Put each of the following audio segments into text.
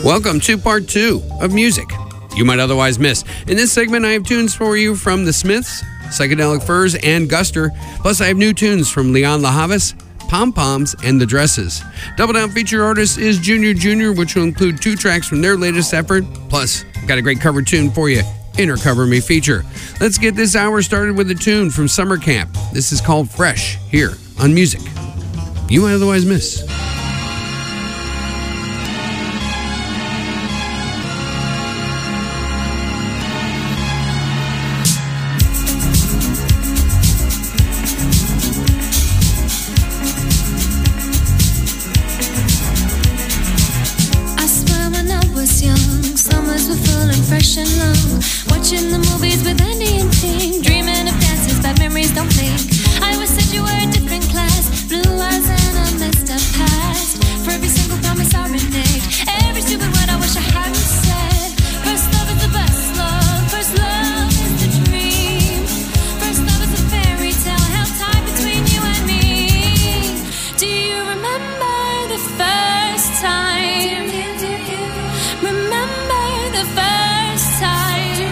Welcome to part 2 of music you might otherwise miss. In this segment, I have tunes for you from The Smiths, Psychedelic Furs, and Guster. Plus, I have new tunes from Leon LaHavas, Pom Poms, and The Dresses. Double Down feature artist is Junior Jr., which will include 2 tracks from their latest effort. Plus, I've got a great cover tune for you in our Cover Me feature. Let's get this hour started with a tune from Summer Camp. This is called Fresh, here on Music You Might Otherwise Miss. Watching the movies with Andy and Ting, dreaming of dances, bad memories don't blink. I always said you were a different class, blue eyes and a messed up past. For every single promise I reneged, every stupid word I wish I hadn't said. First love is the best love, first love is the dream. First love is a fairy tale held tight between you and me. Do you remember the first time? Remember the first time?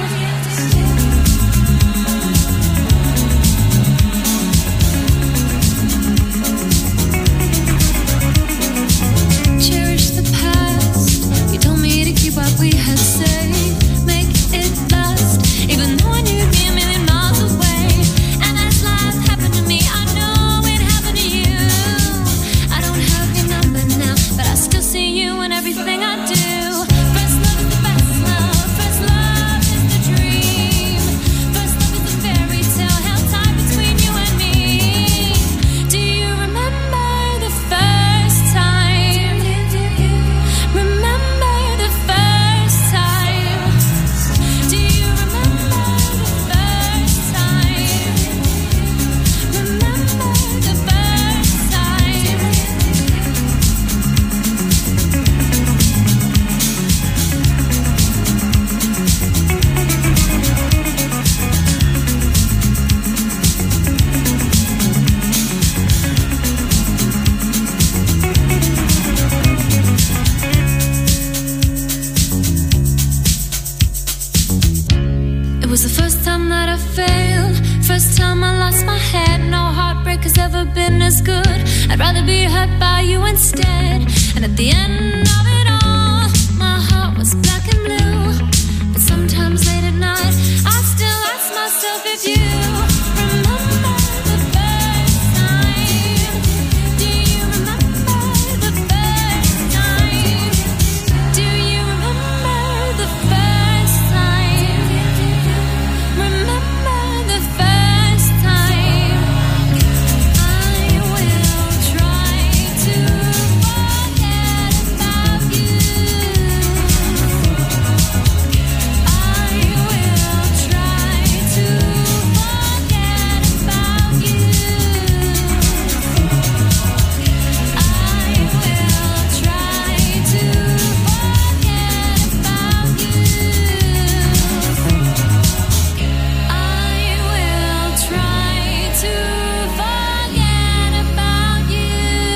Cherish the past. You told me to keep what we had said, make it last, even though I knew you'd be a million miles away. And as life happened to me, I know it happened to you. I don't have your number now, but I still see you in everything I do. First love is the best love, first love is the dream. First love is a fairy tale held tight between you and me. Do you remember the first time? Remember the first time? Do you remember the first time? Remember the first time? It was the first time that I failed, first time I lost my head. No heartbreak has ever been as good. I'd rather be hurt by you instead. And at the end of it all, my heart was black and blue. But sometimes late at night, I still ask myself if you remember the first time. Do you remember the first time? Do you remember the first time? Remember the first time? I will try to forget about you. I will try to forget about you. I will try to forget about you. I will try to forget about you.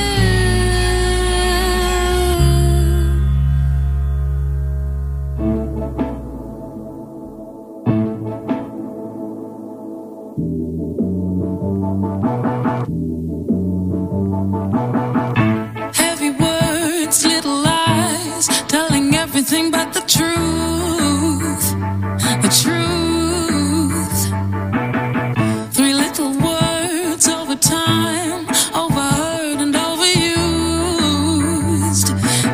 Heavy words, little lies, telling everything but the truth. The truth. 3 little words over time, overheard and overused.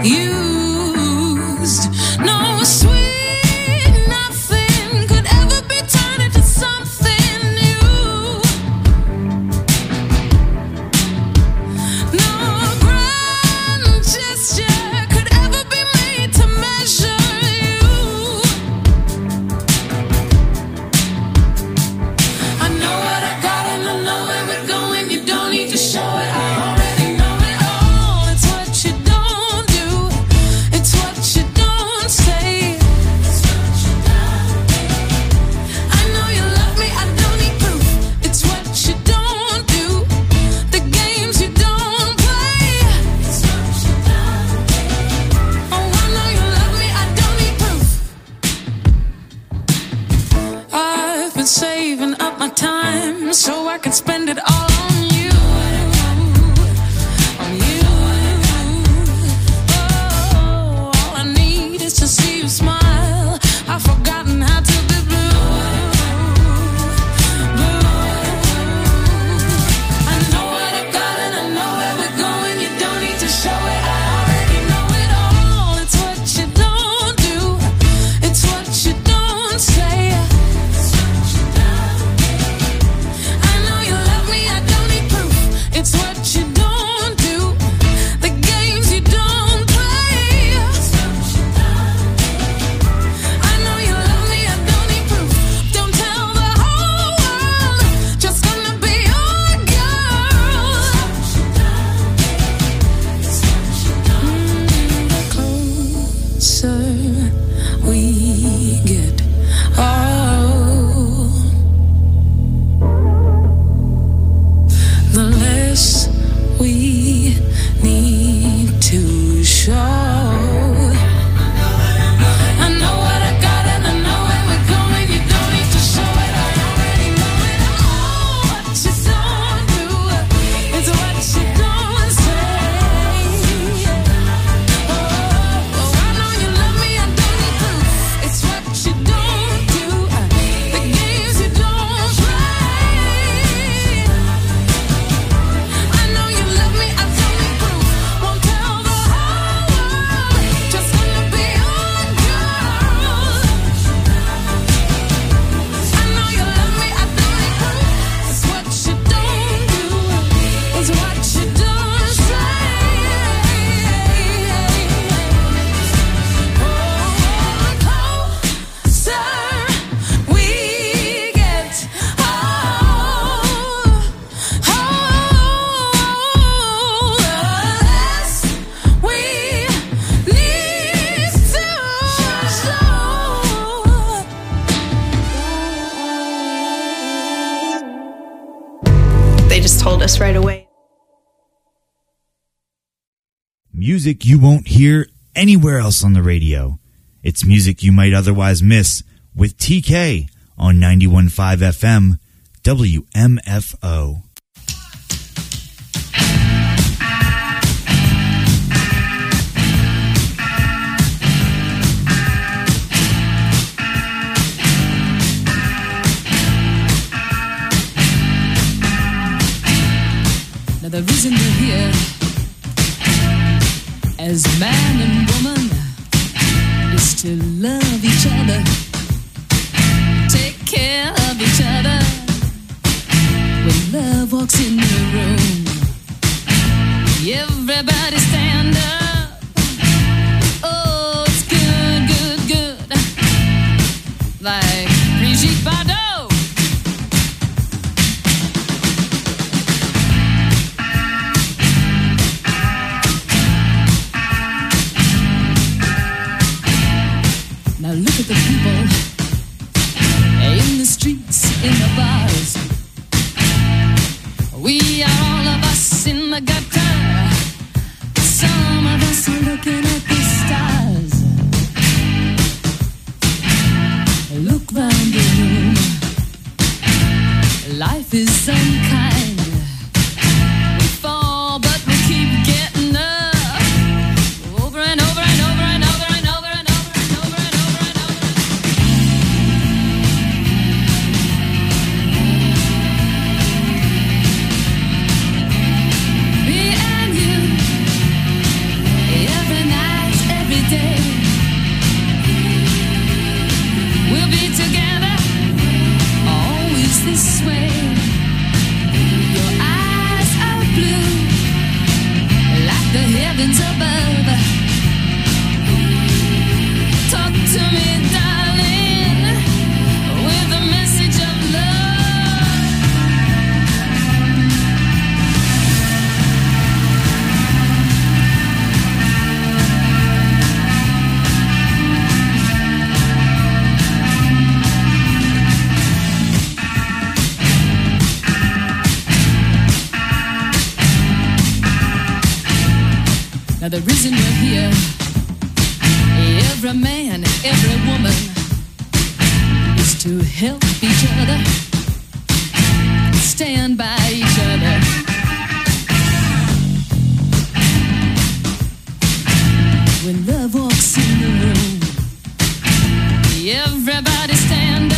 Used. No sweet nothing could ever be turned into something new. No grand gesture could ever be made to measure you. Music you won't hear anywhere else on the radio. It's music you might otherwise miss with TK on 91.5 FM WMFO. Now the reason we're here as man and woman is to love each other, take care of each other. When love walks in the room, everybody stand up. Oh, it's good, good, good. Like Brigitte Bardot. Now look at the people in the streets, in the bars. We are all of us in the gutter. Some of us are looking at the stars. Look round the room. Life is unkind. We fall, but we keep getting up. Over and over and over and over and over and over and over and over and over. Me and you, every night, every day. We'll be together, always this way. Your eyes are blue, like the heavens above. Talk to me, darling, with a message of love. Now the reason we're here, every man, every woman, is to help each other, stand by each other. When love walks in the room, everybody stand up.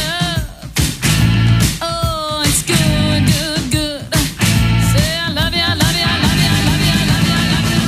Oh, it's good, good, good. Say I love you, I love you, I love you, I love you, I love you, I love you.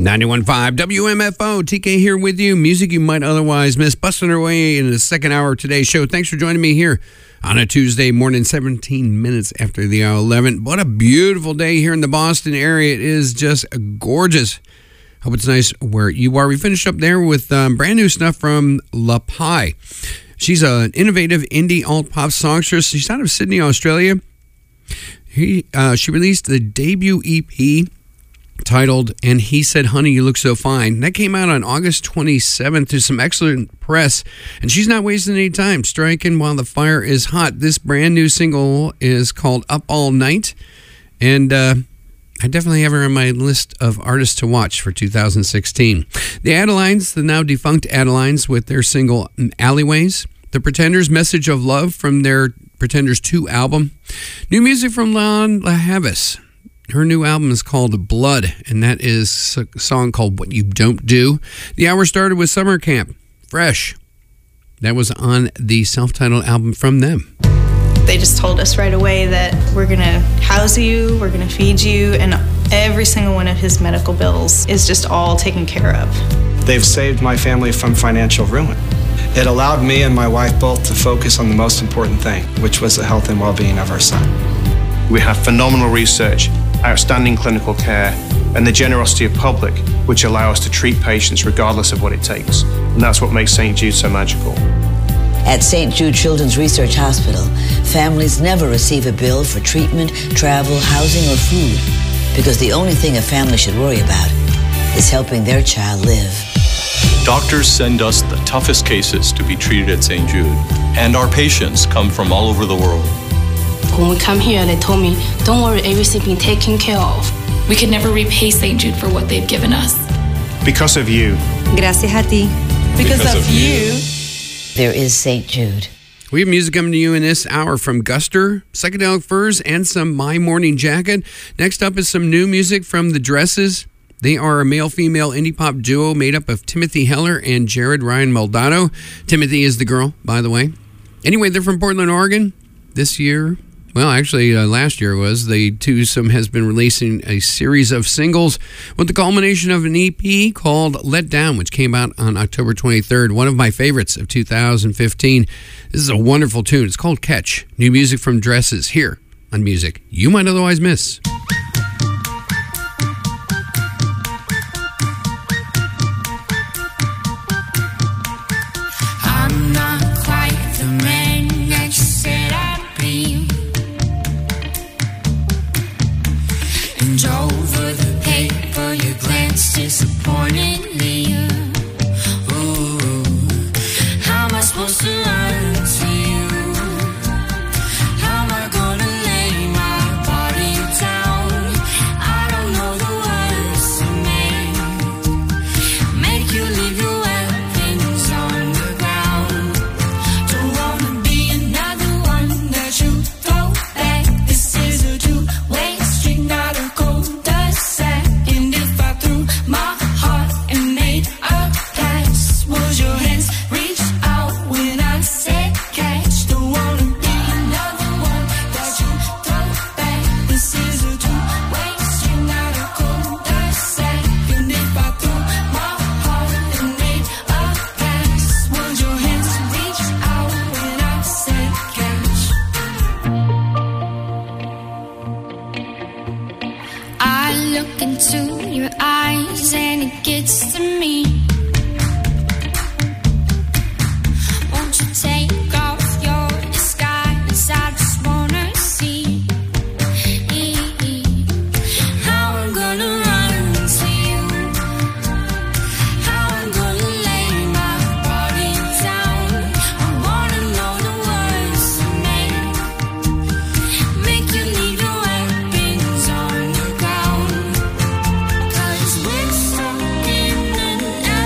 91.5 WMFO, TK here with you. Music you might otherwise miss. Busting our way in the second hour of today's show. Thanks for joining me here on a Tuesday morning, 17 minutes after the hour 11. What a beautiful day here in the Boston area. It is just gorgeous. Hope it's nice where you are. We finished up there with brand new stuff from La Pie. She's an innovative indie alt-pop songstress. She's out of Sydney, Australia. She released the debut EP titled And He Said, Honey, You Look So Fine. That came out on August 27th to some excellent press, and she's not wasting any time, striking while the fire is hot. This brand new single is called Up All Night, and I definitely have her on my list of artists to watch for 2016. The Adelines, the now defunct Adelines, with their single Alleyways. The Pretenders, Message of Love from their Pretenders 2 album. New music from Lianne La Havas. Her new album is called Blood, and that is a song called What You Don't Do. The hour started with Summer Camp, Fresh. That was on the self-titled album from them. They just told us right away that we're going to house you, we're going to feed you, and every single one of his medical bills is just all taken care of. They've saved my family from financial ruin. It allowed me and my wife both to focus on the most important thing, which was the health and well-being of our son. We have phenomenal research, outstanding clinical care, and the generosity of public, which allow us to treat patients regardless of what it takes. And that's what makes St. Jude so magical. At St. Jude Children's Research Hospital, families never receive a bill for treatment, travel, housing, or food, because the only thing a family should worry about is helping their child live. Doctors send us the toughest cases to be treated at St. Jude, and our patients come from all over the world. When we come here, they told me, don't worry, everything's been taken care of. We could never repay St. Jude for what they've given us. Because of you. Gracias a ti. Because of you. There is St. Jude. We have music coming to you in this hour from Guster, Psychedelic Furs, and some My Morning Jacket. Next up is some new music from The Dresses. They are a male-female indie pop duo made up of Timothy Heller and Jared Ryan Maldonado. Timothy is the girl, by the way. Anyway, they're from Portland, Oregon. This year, well, actually, last year was, the twosome has been releasing a series of singles with the culmination of an EP called Let Down, which came out on October 23rd. One of my favorites of 2015. This is a wonderful tune. It's called Catch. New music from Dresses here on Music You Might Otherwise Miss. I'm not quite the man that you said I'd be. And over the paper, your glance disappointedly. Ooh, how am I supposed to run to you? How am I gonna lay my body down? I don't know the words to make you leave your weapons on the ground. Don't wanna be another one that you throw back. This is a two-way street, not a cul-de-sac. And if I threw my heart and made a pass, would your hands reach out when I said catch? Don't wanna be another one that you throw back. This is a two-way street, not a cul-de-sac. And if I threw my heart and made a pass, would your hands reach out when I said catch? I look into your eyes and it gets to me. Won't you take off your disguise? I just wanna see how I'm gonna run to you, how I'm gonna lay my body down. I wanna know the words to make you leave your weapons on the ground. 'Cause we're stuck in an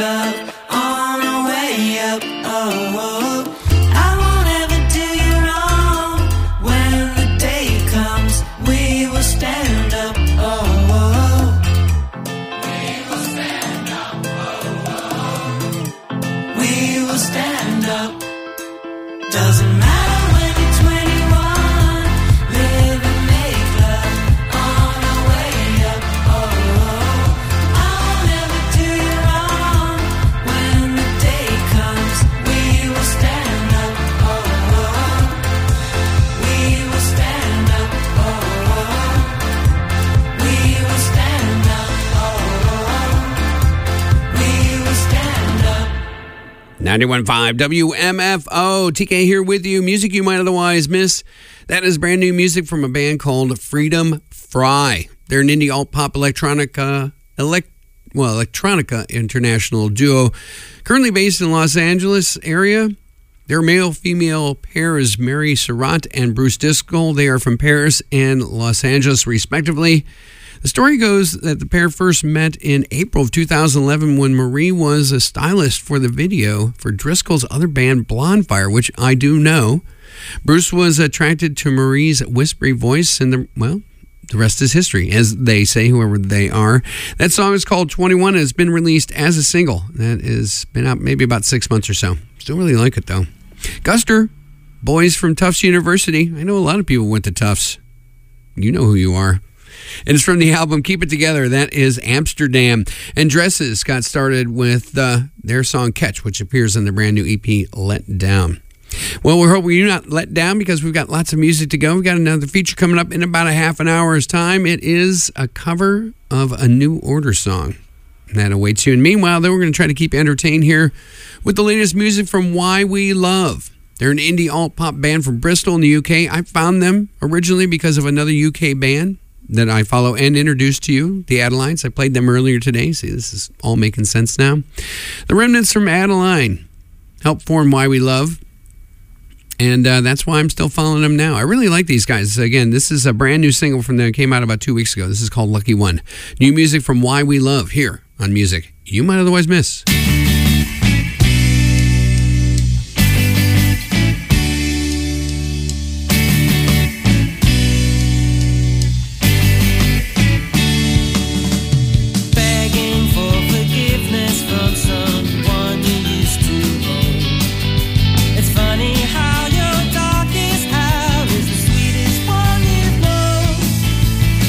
love on our way up. Oh, I won't ever do you wrong. When the day comes, we will stand up. Oh, we will stand up. We will stand up. Doesn't matter when you're 21. Live and make love on our way up. Oh, I won't ever do you wrong. When the day comes, we will stand up. Oh, we will stand up. Oh, we will stand up. Oh, we will stand up. 91.5 WMFO. TK here with you. Music you might otherwise miss. That is brand new music from a band called Freedom Fry. They're an indie alt-pop electronica international duo currently based in Los Angeles area. Their male-female pair is Mary Surratt and Bruce Driscoll. They are from Paris and Los Angeles, respectively. The story goes that the pair first met in April of 2011 when Marie was a stylist for the video for Driscoll's other band, Blondfire, which I do know. Bruce was attracted to Marie's whispery voice, and the rest is history, as they say, whoever they are. That song is called 21 and has been released as a single. That has been out maybe about 6 months or so. Still really like it, though. Guster, boys from Tufts University. I know a lot of people went to Tufts. You know who you are. And it's from the album Keep It Together. That is Amsterdam. And Dresses got started with their song Catch, which appears in the brand new EP Let Down. Well, we're hoping you're not let down because we've got lots of music to go. We've got another feature coming up in about a half an hour's time. It is a cover of a New Order song. That awaits you. And meanwhile, though, we're going to try to keep you entertained here with the latest music from Why We Love. They're an indie alt-pop band from Bristol in the UK. I found them originally because of another UK band that I follow and introduced to you, the Adelines. I played them earlier today. See, this is all making sense now. The remnants from Adeline helped form Why We Love, and that's why I'm still following them now. I really like these guys. Again, this is a brand new single from them. It came out about 2 weeks ago. This is called Lucky One. New music from Why We Love here on Music You Might Otherwise Miss.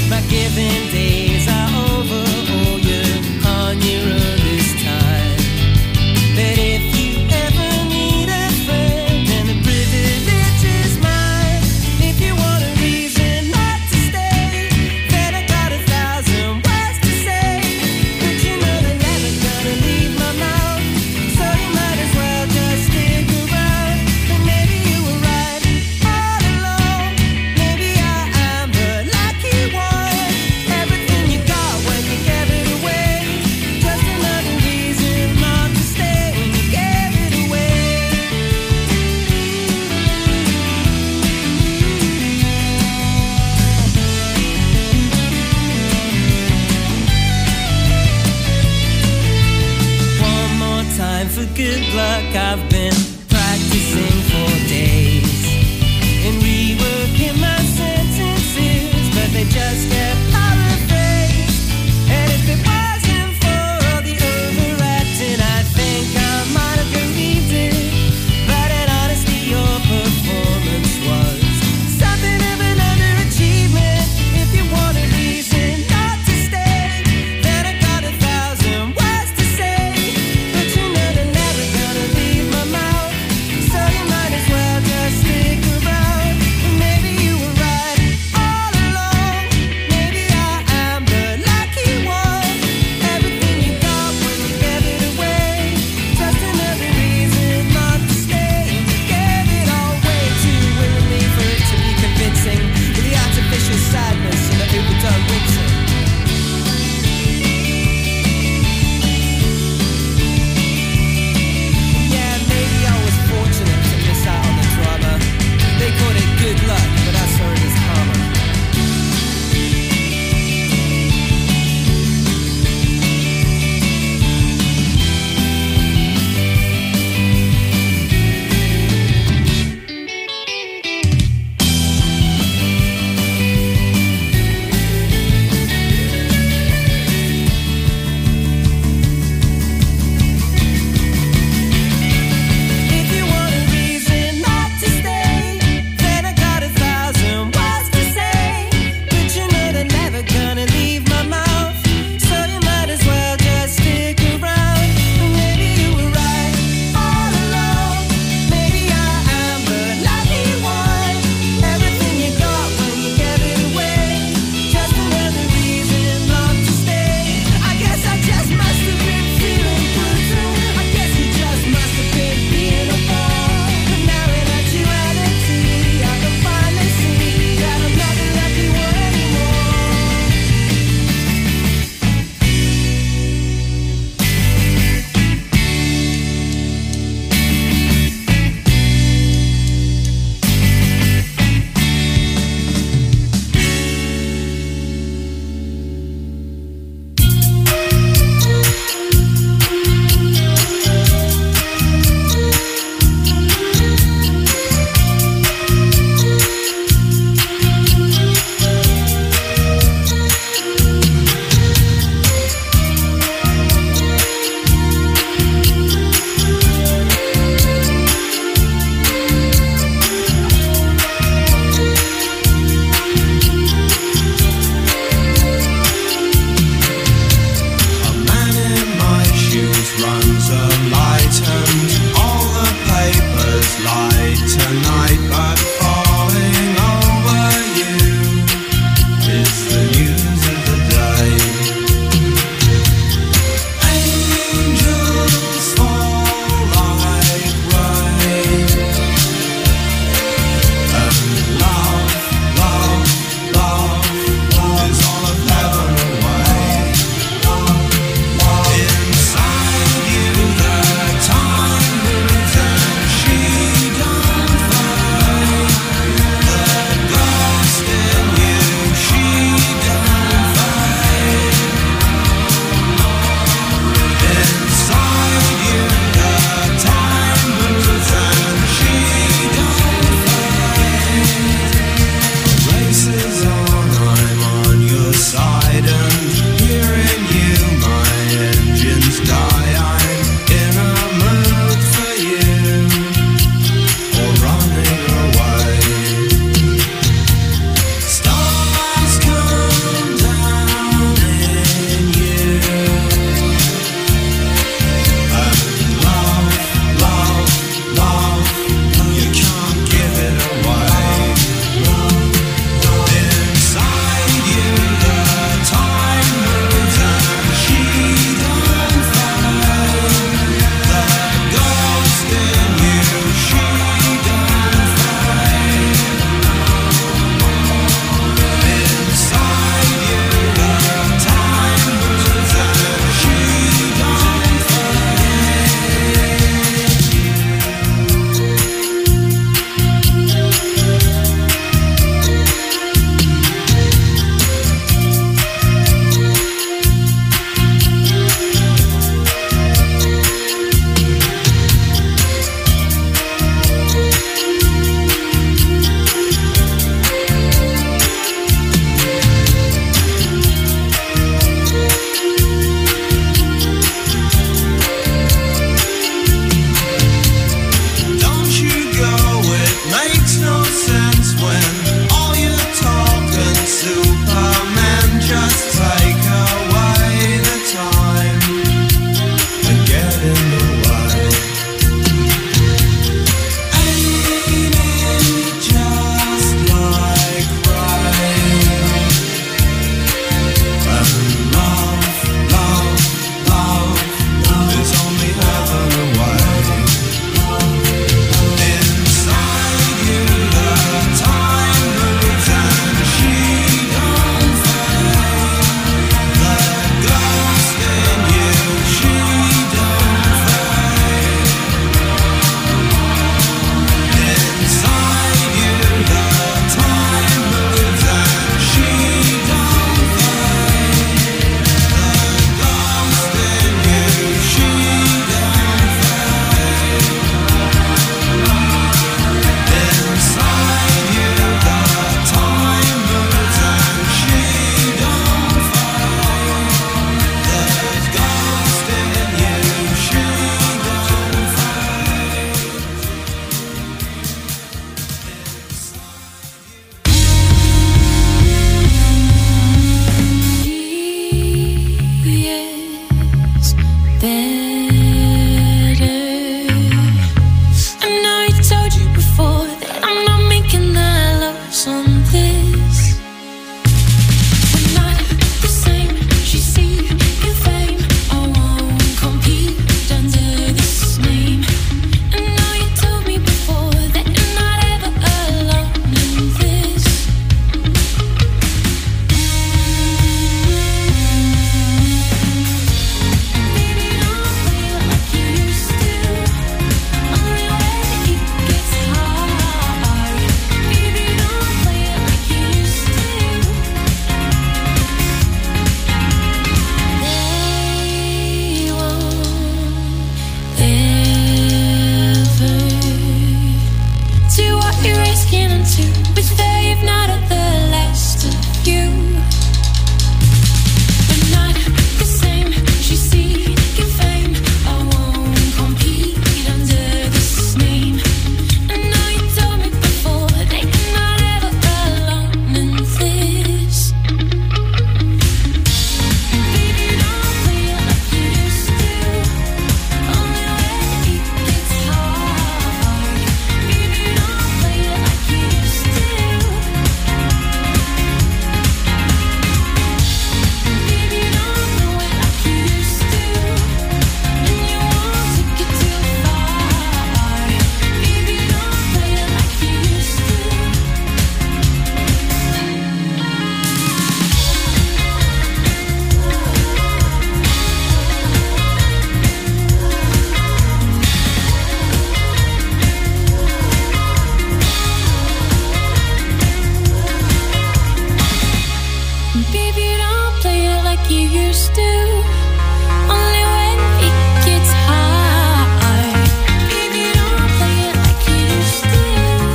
Days are over, oh, you're on your own this time. play it like you used to. Only when it gets hard. Baby, don't play it like you used to.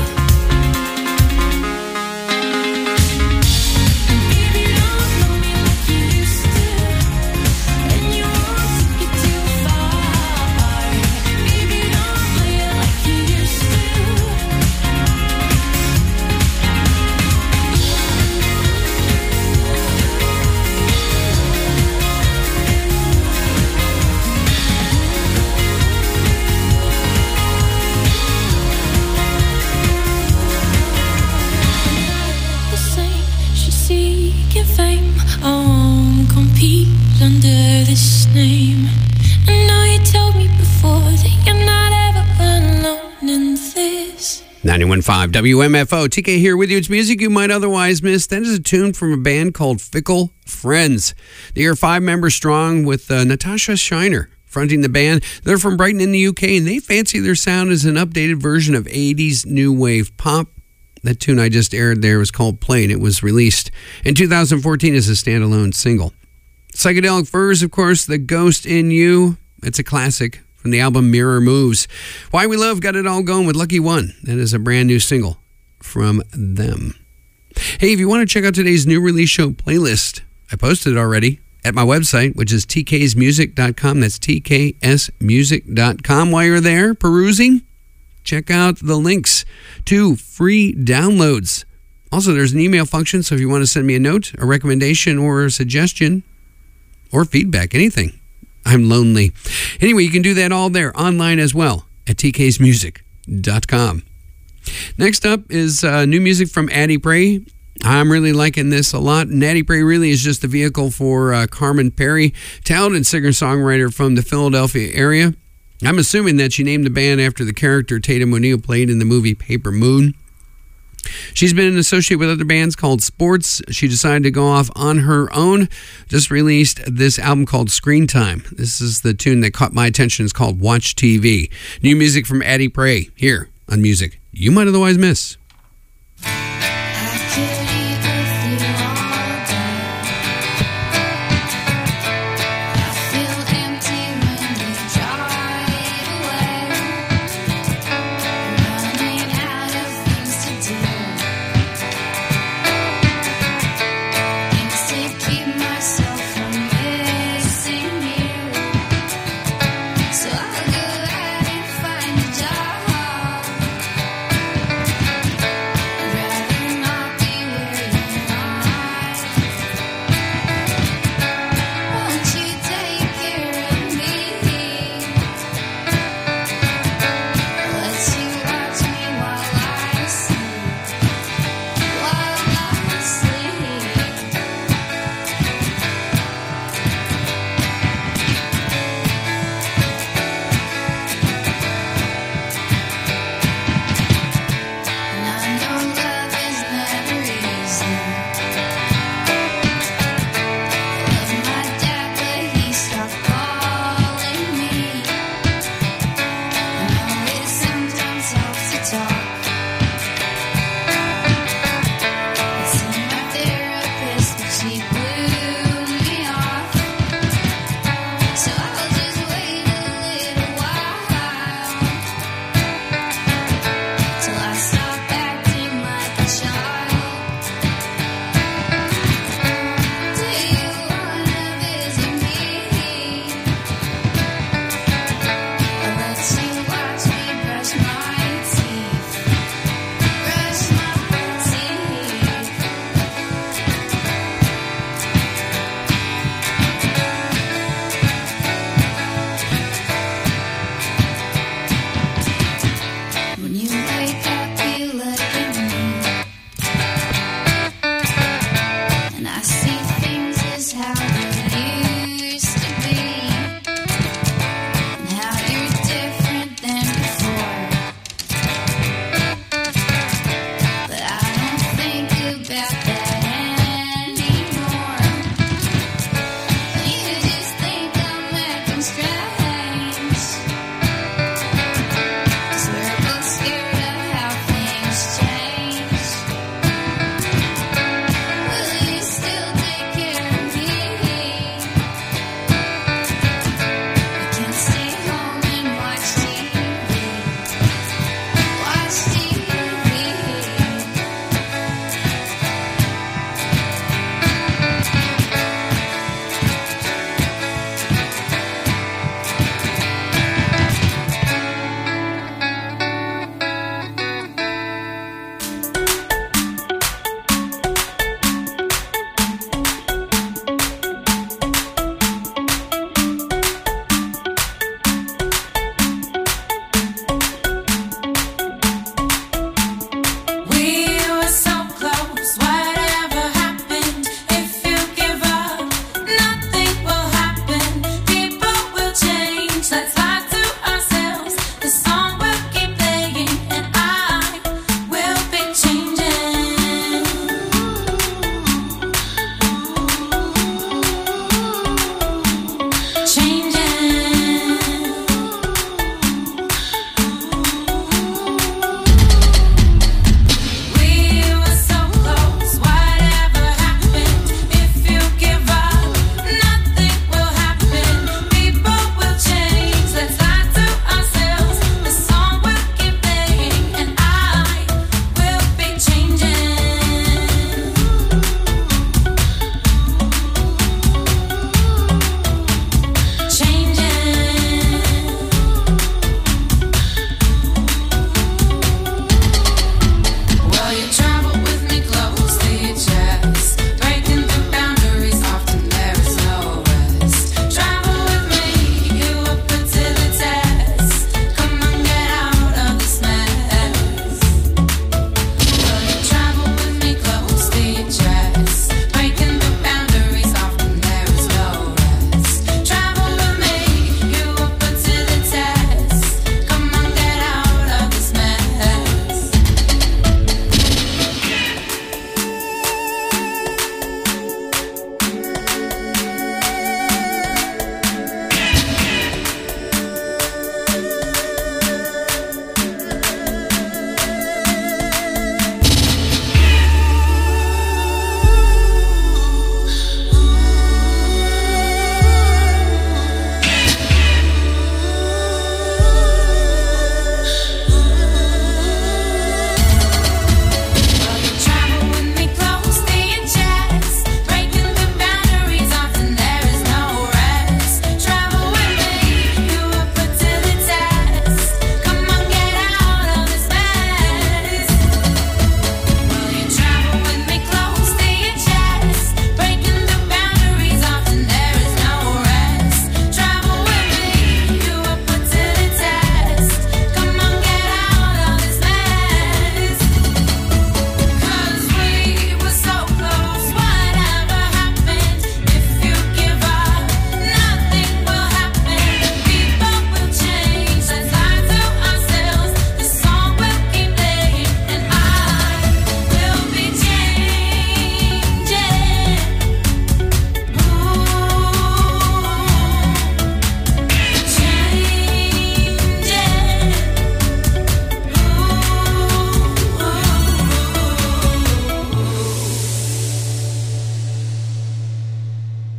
Baby, don't know me like you used to. And you won't take it too far. Baby, don't play it like you used to. The same, she's seeking fame. I won't compete under this name. I know you told me before that you're not ever alone in this. 91.5 WMFO. TK here with you. It's music you might otherwise miss. That is a tune from a band called Fickle Friends. They are 5 members strong with Natasha Shiner fronting the band. They're from Brighton in the UK, and they fancy their sound as an updated version of 80s new wave pop. That tune I just aired there was called Play, and it was released in 2014 as a standalone single. Psychedelic Furs, of course, The Ghost in You. It's a classic from the album Mirror Moves. Why We Love got it all going with Lucky One. That is a brand new single from them. Hey, if you want to check out today's new release show playlist, I posted it already at my website, which is tksmusic.com. That's tksmusic.com. While you're there perusing, check out the links to free downloads. Also, there's an email function, so if you want to send me a note, a recommendation, or a suggestion, or feedback, anything, I'm lonely. Anyway, you can do that all there, online as well, at tksmusic.com. Next up is new music from Addie Bray. I'm really liking this a lot. And Addie Bray really is just the vehicle for Carmen Perry, talented singer-songwriter from the Philadelphia area. I'm assuming that she named the band after the character Tatum O'Neal played in the movie Paper Moon. She's been an associate with other bands called Sports. She decided to go off on her own. Just released this album called Screen Time. This is the tune that caught my attention. It's called Watch TV. New music from Addie Bray here on Music You Might Otherwise Miss. So I'll go out and find a job.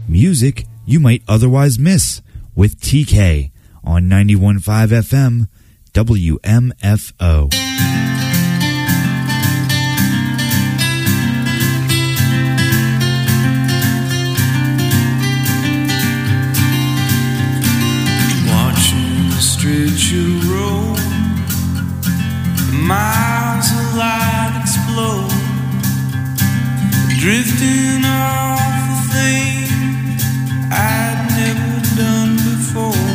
music you might otherwise miss with TK on 91.5 FM WMFO. Watching the street you roll, miles of light explode, drifting off the things I'd never done before.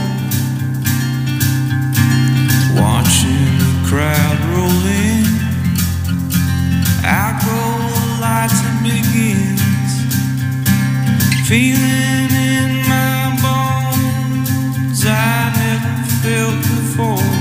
Watching the crowd roll in, out go the lights and begins, feeling in my bones I never felt before.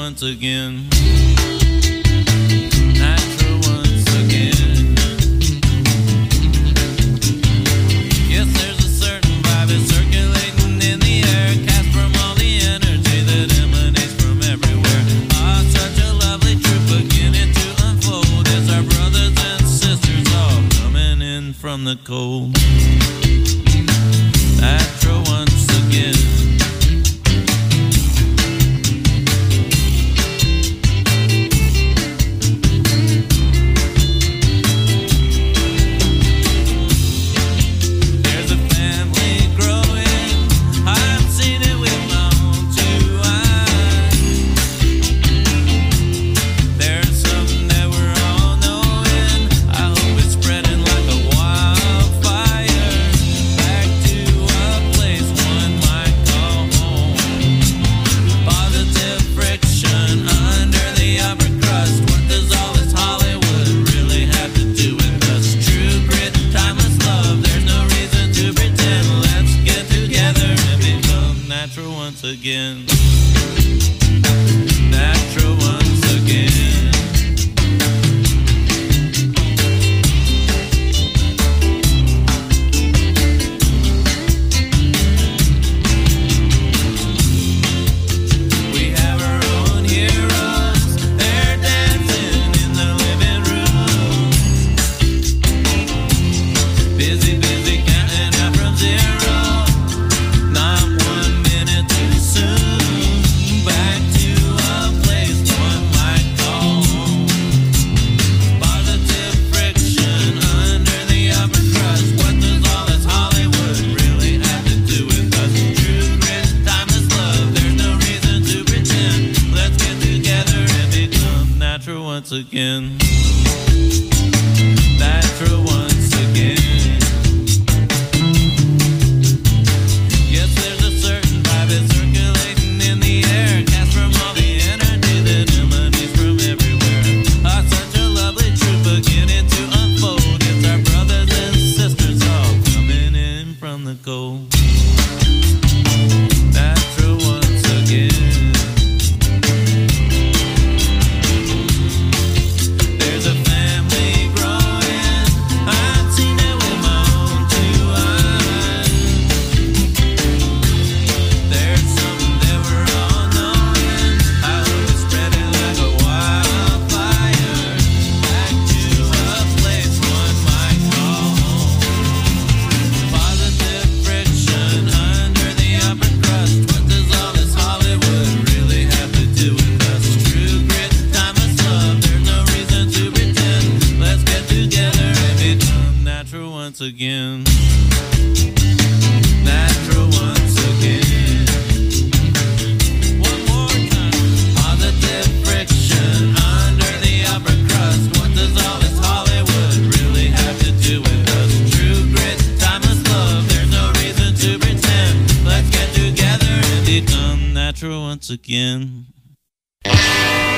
once again. Natural once again. Yes, there's a certain vibe is circulating in the air, cast from all the energy that emanates from everywhere. Ah, such a lovely truth beginning to unfold as our brothers and sisters all coming in from the cold. Natural once again. Again. Natural once again. We have our own heroes. They're dancing in the living room. Busy, busy counting up from zero. Not 1 minute too soon. Back to a place one might call home. Positive friction under the upper crust. What does all this Hollywood really have to do with us? True grit, timeless love. There's no reason to pretend. Let's get together and become natural once again. Natural once again. Yes, there's a certain vibe that's circulating in the air, cast from all the energy that emanates from everywhere. Ah, such a lovely truth beginning to unfold. It's our brothers and sisters all coming in from the cold. Natural once again. There's a family growing. I've seen it with my own two eyes. There's something that we're all knowing. I hope it's spreading like a wildfire. Back to a place one might call home. Positive friction under the upper crust. What does all this Hollywood really have to do with us? True grit, timeless love. There's no reason to pretend. Let's get together and become natural once again. Natural once again. One more time. Positive friction under the upper crust. What does all this Hollywood really have to do with us? True grit, timeless love. There's no reason to pretend. Let's get together and become natural once again.